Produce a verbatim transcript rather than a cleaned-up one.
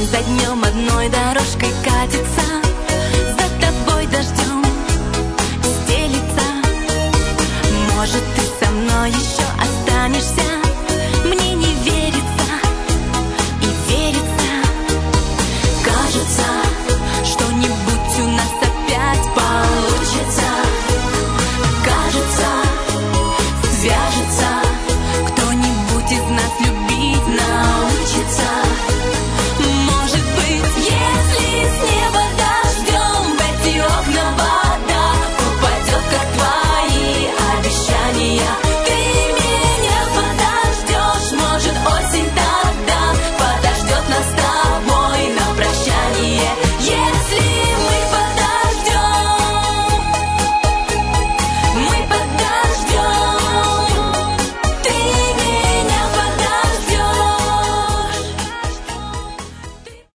за днем одной дорожкой катится, за тобой дождем стелится. Может, ты со мной еще останешься?